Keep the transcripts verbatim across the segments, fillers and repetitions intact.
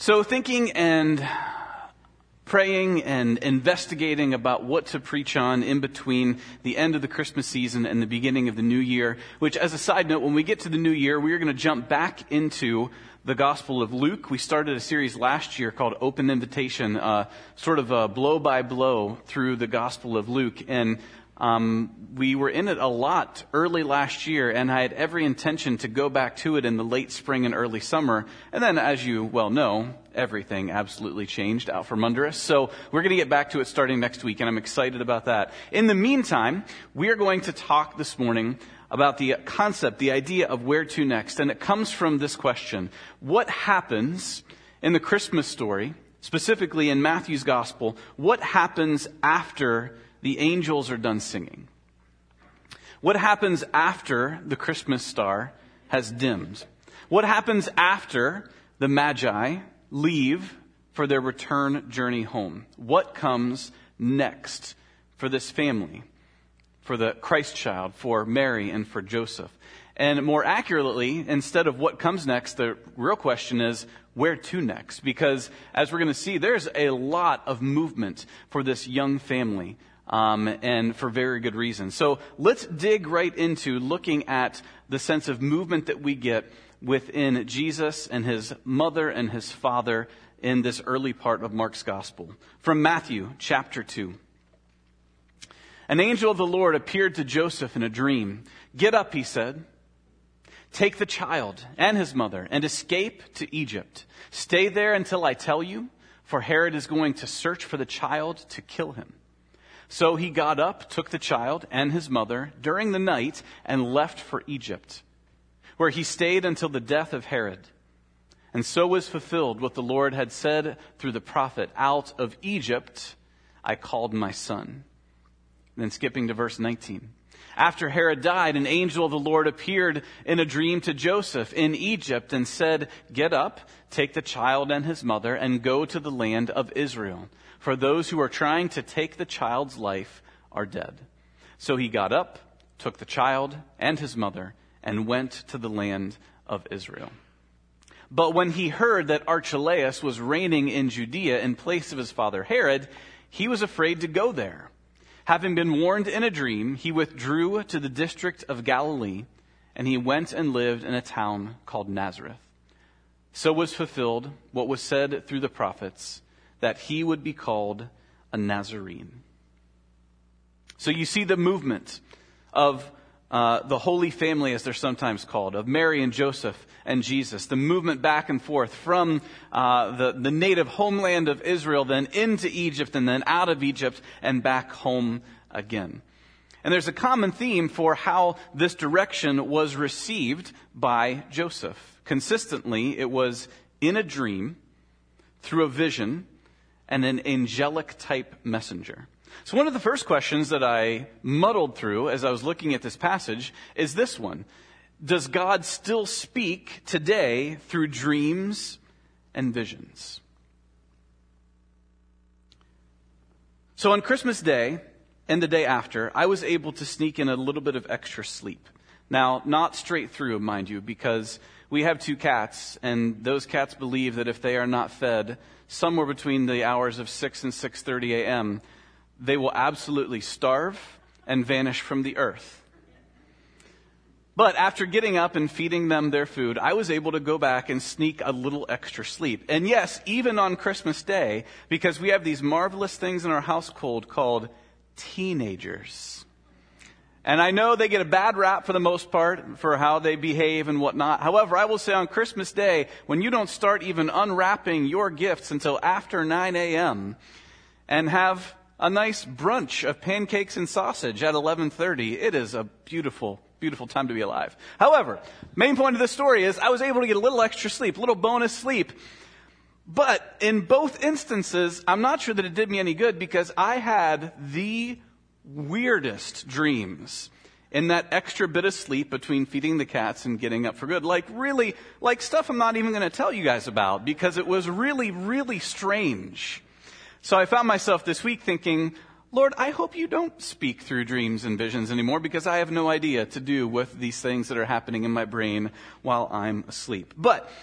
So thinking and praying and investigating about what to preach on in between the end of the Christmas season and the beginning of the new year, which as a side note, when we get to the new year, we're going to jump back into the Gospel of Luke. We started a series last year called Open Invitation, uh, sort of a blow by blow through the Gospel of Luke. And Um, we were in it a lot early last year, and I had every intention to go back to it in the late spring and early summer. And then, as you well know, everything absolutely changed out from under us. So we're going to get back to it starting next week, and I'm excited about that. In the meantime, we are going to talk this morning about the concept, the idea of where to next. And it comes from this question: what happens in the Christmas story, specifically in Matthew's Gospel? What happens after the angels are done singing? What happens after the Christmas star has dimmed? What happens after the Magi leave for their return journey home? What comes next for this family, for the Christ child, for Mary and for Joseph? And more accurately, instead of what comes next, the real question is, where to next? Because as we're going to see, there's a lot of movement for this young family. Um, and for very good reason. So let's dig right into looking at the sense of movement that we get within Jesus and his mother and his father in this early part of Mark's gospel. From Matthew chapter two. An angel of the Lord appeared to Joseph in a dream. "Get up," he said. "Take the child and his mother and escape to Egypt. Stay there until I tell you, for Herod is going to search for the child to kill him." So he got up, took the child and his mother during the night, and left for Egypt, where he stayed until the death of Herod. And so was fulfilled what the Lord had said through the prophet, "Out of Egypt I called my son." Then skipping to verse nineteen. After Herod died, an angel of the Lord appeared in a dream to Joseph in Egypt and said, "Get up, take the child and his mother, and go to the land of Israel. For those who are trying to take the child's life are dead." So he got up, took the child and his mother, and went to the land of Israel. But when he heard that Archelaus was reigning in Judea in place of his father Herod, he was afraid to go there. Having been warned in a dream, he withdrew to the district of Galilee, and he went and lived in a town called Nazareth. So was fulfilled what was said through the prophets, that he would be called a Nazarene. So you see the movement of uh, the Holy Family, as they're sometimes called, of Mary and Joseph and Jesus. The movement back and forth from uh, the, the native homeland of Israel, then into Egypt, and then out of Egypt and back home again. And there's a common theme for how this direction was received by Joseph. Consistently, it was in a dream, through a vision, and an angelic type messenger. So one of the first questions that I muddled through as I was looking at this passage is this one: does God still speak today through dreams and visions? So on Christmas Day and the day after, I was able to sneak in a little bit of extra sleep. Now, not straight through, mind you, because we have two cats, and those cats believe that if they are not fed somewhere between the hours of six and six thirty a.m., they will absolutely starve and vanish from the earth. But after getting up and feeding them their food, I was able to go back and sneak a little extra sleep. And yes, even on Christmas Day, because we have these marvelous things in our household called teenagers. And I know they get a bad rap for the most part for how they behave and whatnot. However, I will say on Christmas Day, when you don't start even unwrapping your gifts until after nine a.m. and have a nice brunch of pancakes and sausage at eleven thirty, it is a beautiful, beautiful time to be alive. However, main point of the story is I was able to get a little extra sleep, a little bonus sleep. But in both instances, I'm not sure that it did me any good, because I had the weirdest dreams in that extra bit of sleep between feeding the cats and getting up for good. Like really, like stuff I'm not even going to tell you guys about, because it was really, really strange. So I found myself this week thinking, Lord, I hope you don't speak through dreams and visions anymore, because I have no idea to do with these things that are happening in my brain while I'm asleep. But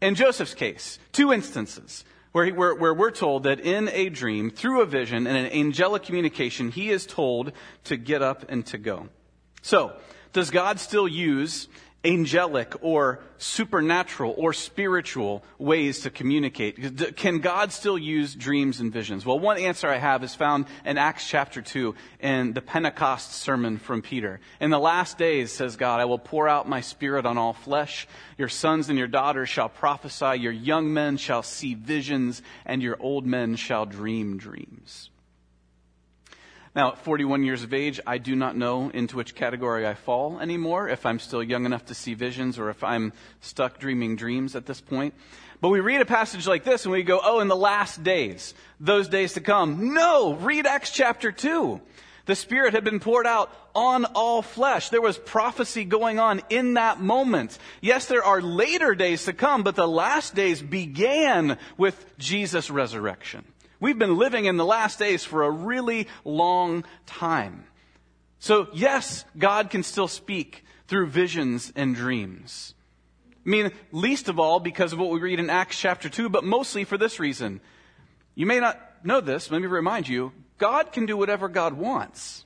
In Joseph's case, two instances where, he, where, where we're told that in a dream, through a vision and an angelic communication, he is told to get up and to go. So, does God still use angelic or supernatural or spiritual ways to communicate? Can God still use dreams and visions? Well, one answer I have is found in Acts chapter two in the Pentecost sermon from Peter. In the last days, says God, I will pour out my spirit on all flesh. Your sons and your daughters shall prophesy. Your young men shall see visions, and your old men shall dream dreams. Now, at forty-one years of age, I do not know into which category I fall anymore, if I'm still young enough to see visions or if I'm stuck dreaming dreams at this point. But we read a passage like this and we go, oh, in the last days, those days to come. No, read Acts chapter two. The Spirit had been poured out on all flesh. There was prophecy going on in that moment. Yes, there are later days to come, but the last days began with Jesus' resurrection. We've been living in the last days for a really long time. So yes, God can still speak through visions and dreams. I mean, least of all because of what we read in Acts chapter two, but mostly for this reason. You may not know this, let me remind you, God can do whatever God wants.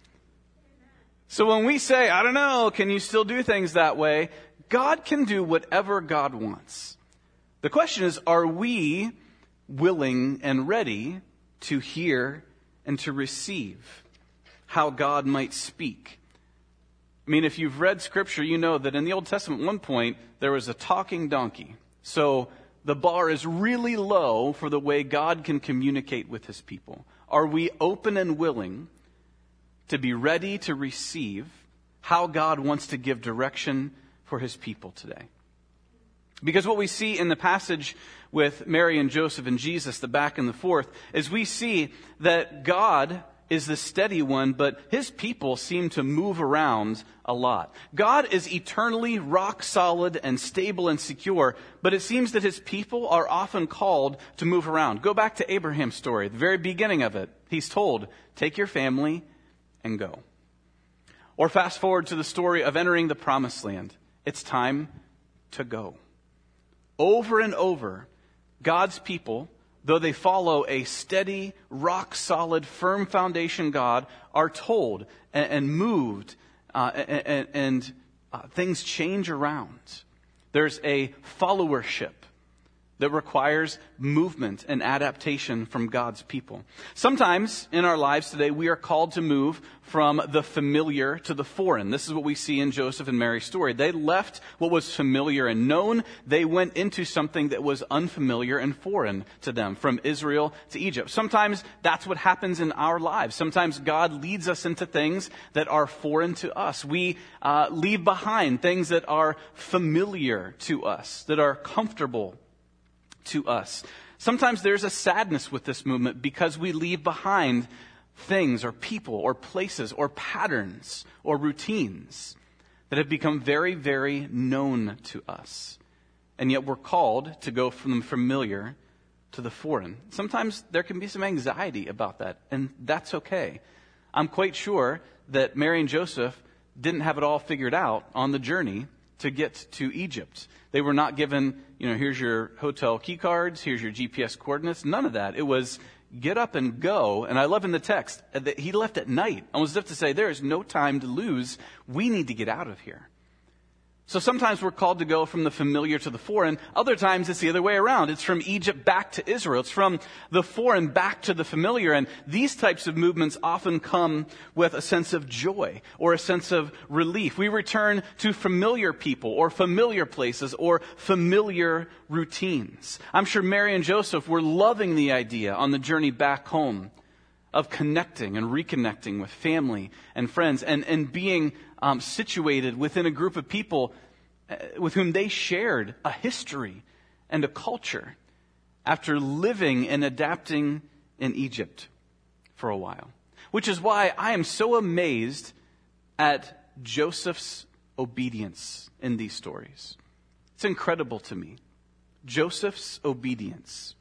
So when we say, I don't know, can you still do things that way? God can do whatever God wants. The question is, are we willing and ready to hear and to receive how God might speak? I mean, if you've read Scripture, you know that in the Old Testament at one point, there was a talking donkey. So the bar is really low for the way God can communicate with His people. Are we open and willing to be ready to receive how God wants to give direction for His people today? Because what we see in the passage with Mary and Joseph and Jesus, the back and the forth, is we see that God is the steady one, but His people seem to move around a lot. God is eternally rock solid and stable and secure, but it seems that His people are often called to move around. Go back to Abraham's story, the very beginning of it. He's told, take your family and go. Or fast forward to the story of entering the promised land. It's time to go. Over and over, God's people, though they follow a steady, rock-solid, firm foundation God, are told and, and moved, uh, and, and uh, things change around. There's a followership that requires movement and adaptation from God's people. Sometimes in our lives today, we are called to move from the familiar to the foreign. This is what we see in Joseph and Mary's story. They left what was familiar and known. They went into something that was unfamiliar and foreign to them, from Israel to Egypt. Sometimes that's what happens in our lives. Sometimes God leads us into things that are foreign to us. We uh, leave behind things that are familiar to us, that are comfortable to us. Sometimes there's a sadness with this movement because we leave behind things or people or places or patterns or routines that have become very, very known to us. And yet we're called to go from the familiar to the foreign. Sometimes there can be some anxiety about that, and that's okay. I'm quite sure that Mary and Joseph didn't have it all figured out on the journey to get to Egypt. They were not given, you know, here's your hotel key cards, here's your G P S coordinates, none of that. It was get up and go. And I love in the text that he left at night. I was as if to say, there is no time to lose. We need to get out of here. So sometimes we're called to go from the familiar to the foreign. Other times it's the other way around. It's from Egypt back to Israel. It's from the foreign back to the familiar. And these types of movements often come with a sense of joy or a sense of relief. We return to familiar people or familiar places or familiar routines. I'm sure Mary and Joseph were loving the idea on the journey back home of connecting and reconnecting with family and friends and, and being um, situated within a group of people uh, with whom they shared a history and a culture after living and adapting in Egypt for a while. Which is why I am so amazed at Joseph's obedience in these stories. It's incredible to me. Joseph's obedience.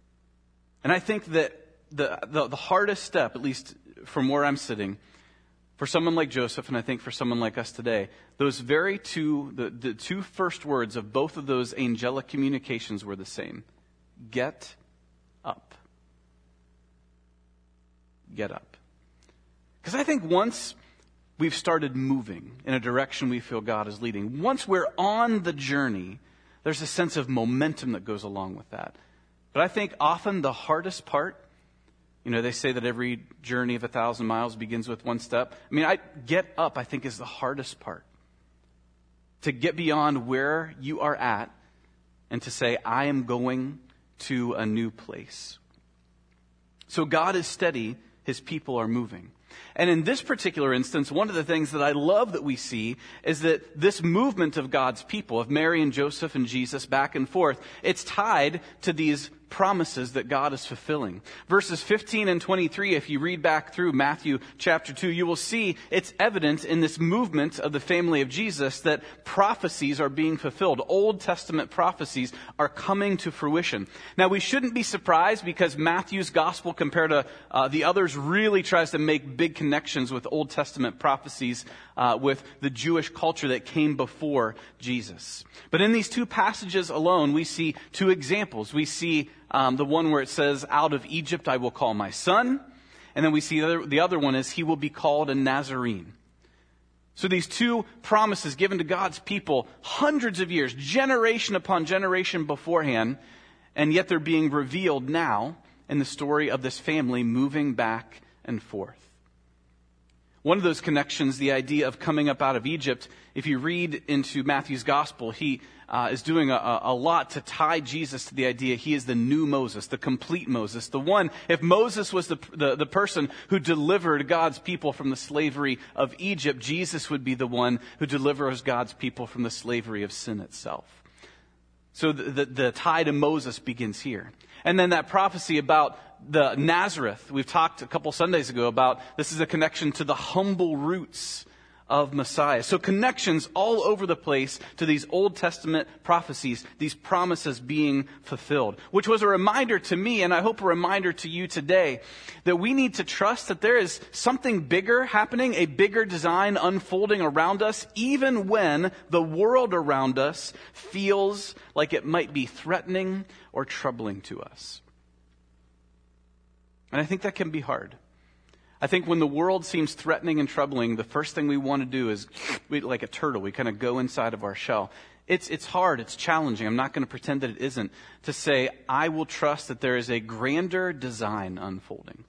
And I think that the, the, the hardest step, at least from where I'm sitting, For someone like Joseph, and I think for someone like us today, those very two, the, the two first words of both of those angelic communications were the same. Get up. Get up. Because I think once we've started moving in a direction we feel God is leading, once we're on the journey, there's a sense of momentum that goes along with that. But I think often the hardest part, you know, they say that every journey of a thousand miles begins with one step. I mean, I get up, I think, is the hardest part. To get beyond where you are at and to say, I am going to a new place. So God is steady, his people are moving. And in this particular instance, one of the things that I love that we see is that this movement of God's people, of Mary and Joseph and Jesus back and forth, it's tied to these promises that God is fulfilling. Verses fifteen and twenty-three, if you read back through Matthew chapter two, you will see it's evident in this movement of the family of Jesus that prophecies are being fulfilled. Old Testament prophecies are coming to fruition. Now, we shouldn't be surprised because Matthew's gospel, compared to uh, the others, really tries to make big connections with Old Testament prophecies uh, with the Jewish culture that came before Jesus. But in these two passages alone, we see two examples. We see Um, the one where it says, out of Egypt I will call my son. And then we see the other, the other one is, he will be called a Nazarene. So these two promises given to God's people hundreds of years, generation upon generation beforehand, and yet they're being revealed now in the story of this family moving back and forth. One of those connections, the idea of coming up out of Egypt, if you read into Matthew's gospel, he uh, is doing a, a lot to tie Jesus to the idea he is the new Moses, the complete Moses. The one, if Moses was the, the, the person who delivered God's people from the slavery of Egypt, Jesus would be the one who delivers God's people from the slavery of sin itself. So the, the, the tie to Moses begins here. And then that prophecy about the Nazareth, we've talked a couple Sundays ago about this is a connection to the humble roots of Messiah. So connections all over the place to these Old Testament prophecies, these promises being fulfilled, which was a reminder to me, and I hope a reminder to you today, that we need to trust that there is something bigger happening, a bigger design unfolding around us, even when the world around us feels like it might be threatening or troubling to us. And I think that can be hard. I think when the world seems threatening and troubling, the first thing we want to do is, we, like a turtle, we kind of go inside of our shell. It's, it's hard, it's challenging. I'm not going to pretend that it isn't. To say, I will trust that there is a grander design unfolding.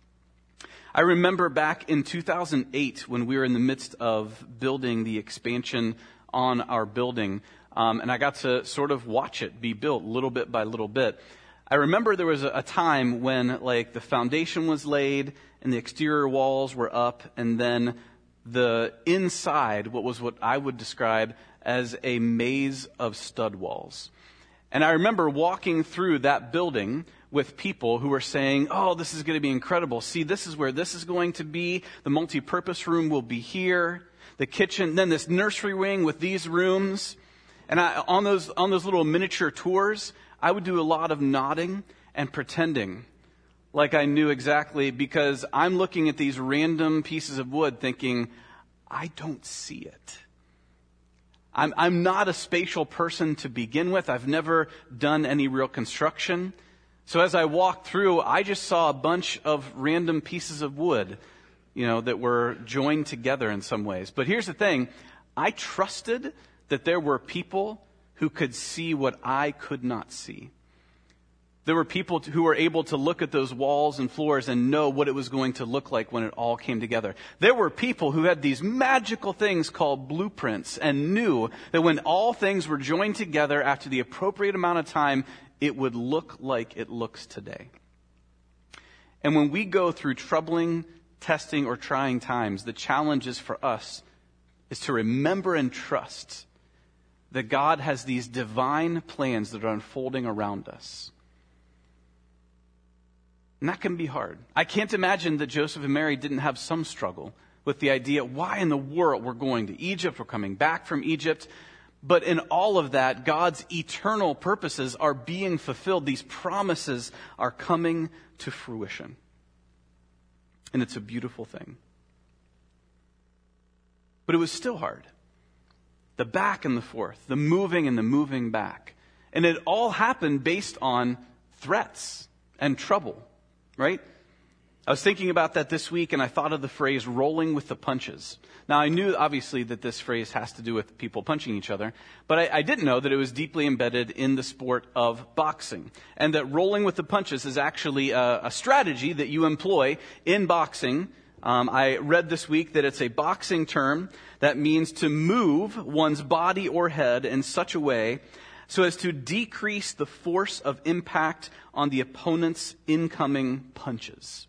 I remember back in two thousand eight when we were in the midst of building the expansion on our building, um, and I got to sort of watch it be built little bit by little bit. I remember there was a time when, like, the foundation was laid and the exterior walls were up, and then the inside, what was what I would describe as a maze of stud walls. And I remember walking through that building with people who were saying, oh, this is going to be incredible. See, this is where this is going to be. The multi-purpose room will be here. The kitchen, then this nursery wing with these rooms. And I, on those on those little miniature tours, I would do a lot of nodding and pretending like I knew exactly, because I'm looking at these random pieces of wood thinking, I don't see it. I'm, I'm not a spatial person to begin with. I've never done any real construction. So as I walked through, I just saw a bunch of random pieces of wood, you know, that were joined together in some ways. But here's the thing. I trusted that there were people who could see what I could not see. There were people who were able to look at those walls and floors and know what it was going to look like when it all came together. There were people who had these magical things called blueprints and knew that when all things were joined together after the appropriate amount of time, it would look like it looks today. And when we go through troubling, testing, or trying times, the challenge is for us is to remember and trust that God has these divine plans that are unfolding around us. And that can be hard. I can't imagine that Joseph and Mary didn't have some struggle with the idea, why in the world we're going to Egypt, we're coming back from Egypt. But in all of that, God's eternal purposes are being fulfilled. These promises are coming to fruition. And it's a beautiful thing. But it was still hard. The back and the forth, the moving and the moving back. And it all happened based on threats and trouble, right? I was thinking about that this week, and I thought of the phrase rolling with the punches. Now, I knew, obviously, that this phrase has to do with people punching each other, but I, I didn't know that it was deeply embedded in the sport of boxing, and that rolling with the punches is actually a, a strategy that you employ in boxing. Um, I read this week that it's a boxing term that means to move one's body or head in such a way so as to decrease the force of impact on the opponent's incoming punches.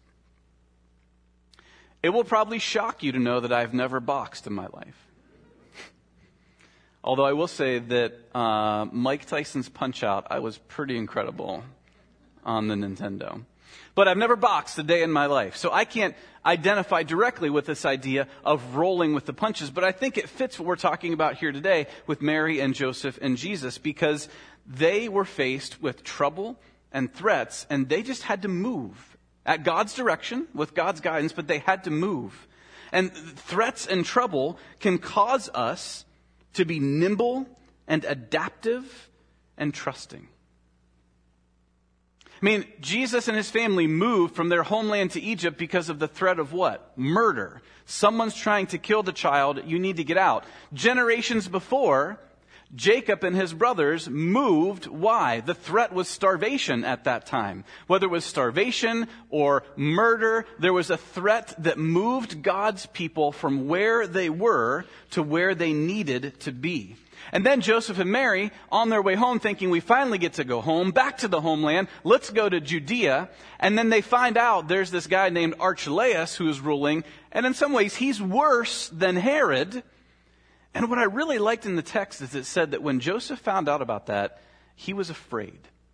It will probably shock you to know that I've never boxed in my life. Although I will say that uh, Mike Tyson's Punch-Out, I was pretty incredible on the Nintendo. But I've never boxed a day in my life, so I can't identify directly with this idea of rolling with the punches, but I think it fits what we're talking about here today with Mary and Joseph and Jesus, because they were faced with trouble and threats, and they just had to move at God's direction, with God's guidance, but they had to move. And threats and trouble can cause us to be nimble and adaptive and trusting. I mean, Jesus and his family moved from their homeland to Egypt because of the threat of what? Murder. Someone's trying to kill the child. You need to get out. Generations before, Jacob and his brothers moved. Why? The threat was starvation at that time. Whether it was starvation or murder, there was a threat that moved God's people from where they were to where they needed to be. And then Joseph and Mary, on their way home, thinking we finally get to go home, back to the homeland, let's go to Judea. And then they find out there's this guy named Archelaus who is ruling, and in some ways he's worse than Herod. And what I really liked in the text is it said that when Joseph found out about that, he was afraid.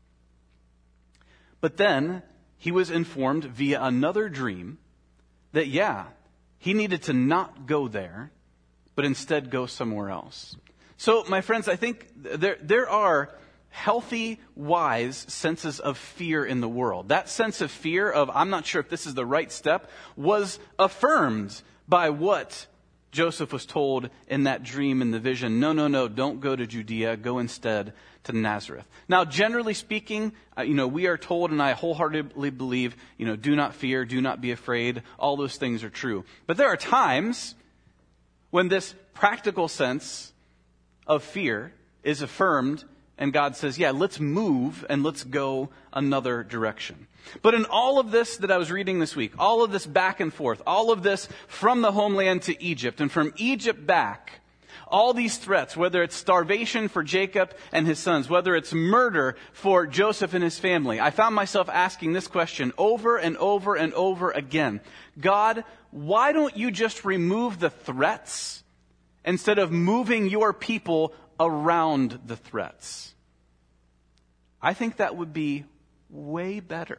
But then he was informed via another dream that, yeah, he needed to not go there, but instead go somewhere else. So, my friends, I think there there are healthy, wise senses of fear in the world. That sense of fear of, I'm not sure if this is the right step, was affirmed by what Joseph was told in that dream and the vision. No, no, no, don't go to Judea. Go instead to Nazareth. Now, generally speaking, uh, you know, we are told, and I wholeheartedly believe, you know, do not fear, do not be afraid. All those things are true. But there are times when this practical sense of fear is affirmed, and God says, yeah, let's move and let's go another direction. But in all of this that I was reading this week, all of this back and forth, all of this from the homeland to Egypt and from Egypt back, all these threats, whether it's starvation for Jacob and his sons, whether it's murder for Joseph and his family, I found myself asking this question over and over and over again. God, why don't you just remove the threats instead of moving your people around the threats? I think that would be way better.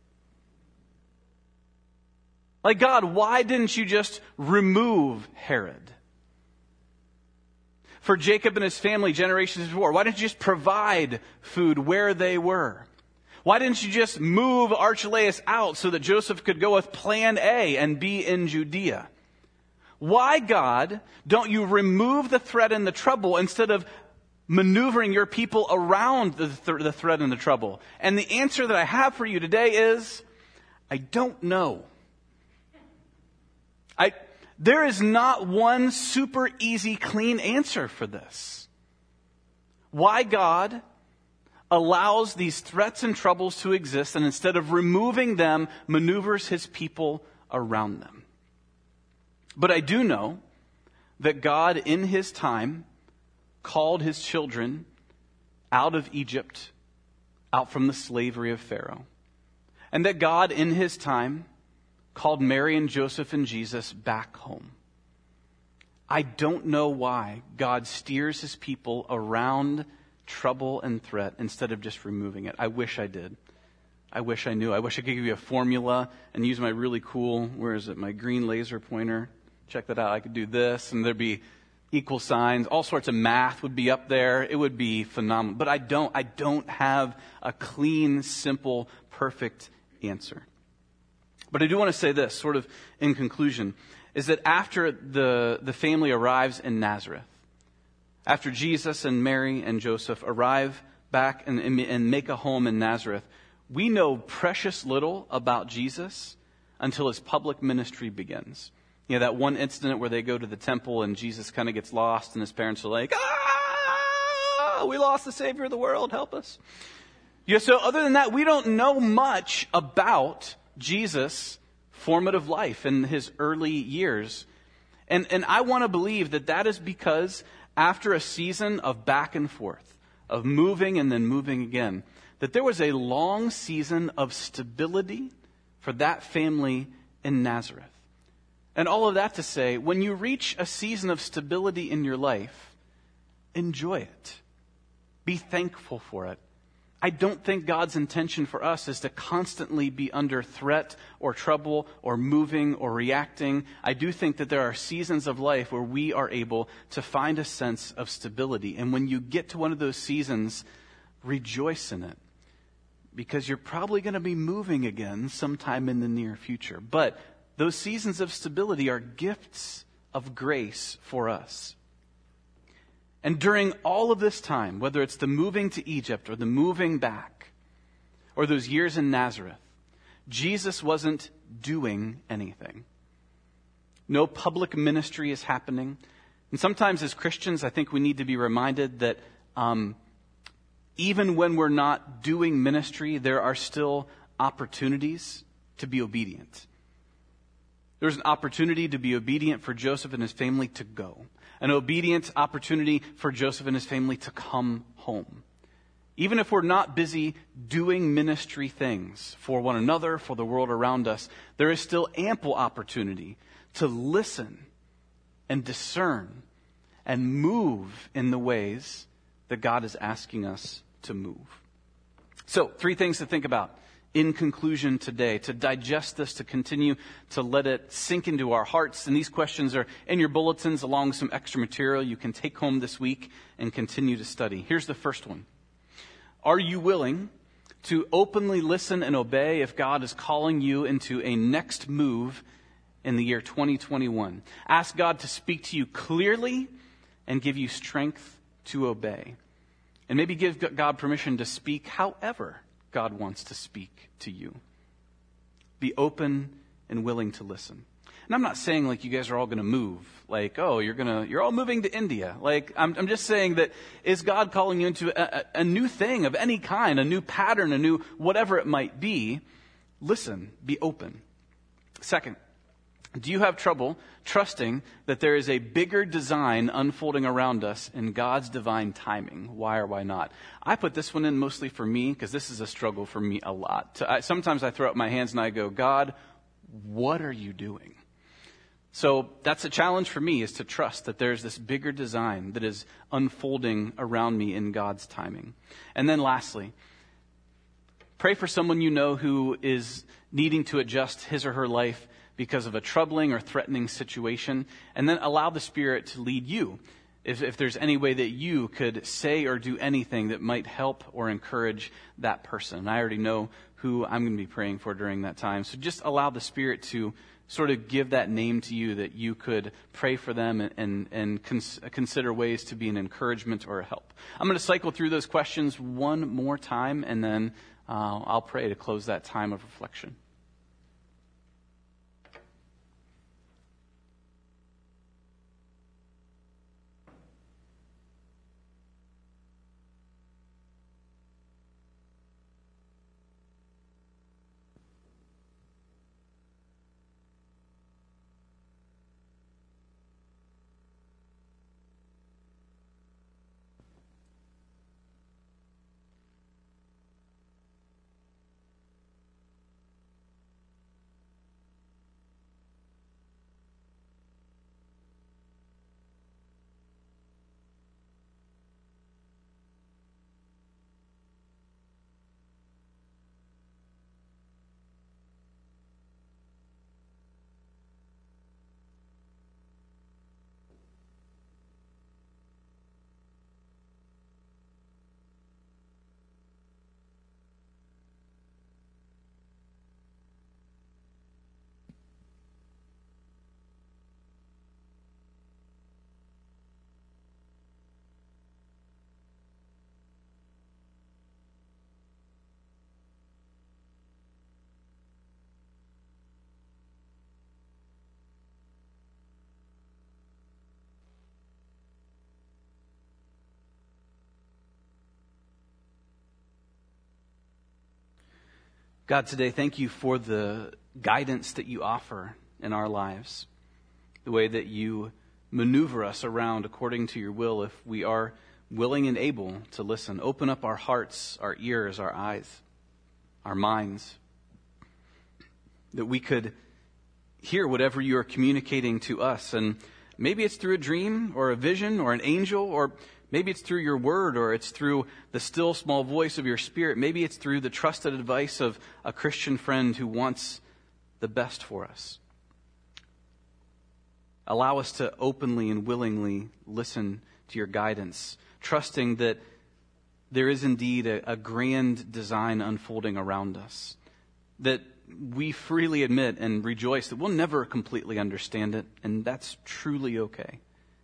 Like, God, why didn't you just remove Herod? For Jacob and his family generations before, why didn't you just provide food where they were? Why didn't you just move Archelaus out so that Joseph could go with plan A and be in Judea? Why, God, don't you remove the threat and the trouble instead of maneuvering your people around the, th- the threat and the trouble? And the answer that I have for you today is, I don't know. I, there is not one super easy, clean answer for this. Why God allows these threats and troubles to exist and instead of removing them, maneuvers his people around them. But I do know that God in his time called his children out of Egypt, out from the slavery of Pharaoh. And that God in his time called Mary and Joseph and Jesus back home. I don't know why God steers his people around trouble and threat instead of just removing it. I wish I did. I wish I knew. I wish I could give you a formula and use my really cool, where is it, my green laser pointer. Check that out. I could do this and there'd be equal signs. All sorts of math would be up there. It would be phenomenal. But I don't, I don't have a clean, simple, perfect answer. But I do want to say this, sort of in conclusion. is that after the, the family arrives in Nazareth, after Jesus and Mary and Joseph arrive back and, and, and make a home in Nazareth, we know precious little about Jesus until his public ministry begins. You know, that one incident where they go to the temple and Jesus kind of gets lost and his parents are like, ah, we lost the Savior of the world, help us. Yeah, so other than that, we don't know much about Jesus' formative life in his early years. And, and I want to believe that that is because after a season of back and forth, of moving and then moving again, that there was a long season of stability for that family in Nazareth. And all of that to say, when you reach a season of stability in your life, enjoy it. Be thankful for it. I don't think God's intention for us is to constantly be under threat or trouble or moving or reacting. I do think that there are seasons of life where we are able to find a sense of stability. And when you get to one of those seasons, rejoice in it. Because you're probably going to be moving again sometime in the near future. But those seasons of stability are gifts of grace for us. And during all of this time, whether it's the moving to Egypt or the moving back, or those years in Nazareth, Jesus wasn't doing anything. No public ministry is happening. And sometimes as Christians, I think we need to be reminded that um, even when we're not doing ministry, there are still opportunities to be obedient. There was an opportunity to be obedient for Joseph and his family to go. An obedient opportunity for Joseph and his family to come home. Even if we're not busy doing ministry things for one another, for the world around us, there is still ample opportunity to listen and discern and move in the ways that God is asking us to move. So, three things to think about in conclusion today, to digest this, to continue to let it sink into our hearts. And these questions are in your bulletins along with some extra material you can take home this week and continue to study. Here's the first one. Are you willing to openly listen and obey if God is calling you into a next move in the year twenty twenty-one? Ask God to speak to you clearly and give you strength to obey. And maybe give God permission to speak however God wants to speak to you. Be open and willing to listen. And I'm not saying like you guys are all going to move. Like, oh, you're going to, you're all moving to India. Like, I'm, I'm just saying that is God calling you into a, a, a new thing of any kind, a new pattern, a new whatever it might be. Listen, be open. Second, do you have trouble trusting that there is a bigger design unfolding around us in God's divine timing? Why or why not? I put this one in mostly for me because this is a struggle for me a lot. I, sometimes I throw up my hands and I go, God, what are you doing? So that's a challenge for me, is to trust that there's this bigger design that is unfolding around me in God's timing. And then lastly, pray for someone you know who is needing to adjust his or her life because of a troubling or threatening situation, and then allow the Spirit to lead you. If, if there's any way that you could say or do anything that might help or encourage that person. And I already know who I'm going to be praying for during that time. So just allow the Spirit to sort of give that name to you that you could pray for them and, and, and cons- consider ways to be an encouragement or a help. I'm going to cycle through those questions one more time, and then uh, I'll pray to close that time of reflection. God, today, thank you for the guidance that you offer in our lives, the way that you maneuver us around according to your will if we are willing and able to listen. Open up our hearts, our ears, our eyes, our minds, that we could hear whatever you are communicating to us. And maybe it's through a dream or a vision or an angel, or maybe it's through your word, or it's through the still small voice of your spirit. Maybe it's through the trusted advice of a Christian friend who wants the best for us. Allow us to openly and willingly listen to your guidance, trusting that there is indeed a, a grand design unfolding around us, that we freely admit and rejoice that we'll never completely understand it, and that's truly okay.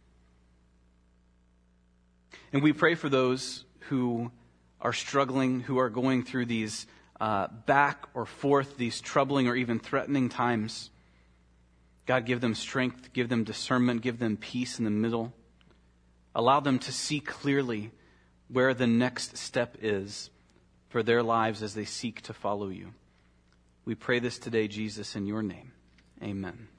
And we pray for those who are struggling, who are going through these uh, back or forth, these troubling or even threatening times. God, give them strength, give them discernment, give them peace in the middle. Allow them to see clearly where the next step is for their lives as they seek to follow you. We pray this today, Jesus, in your name. Amen.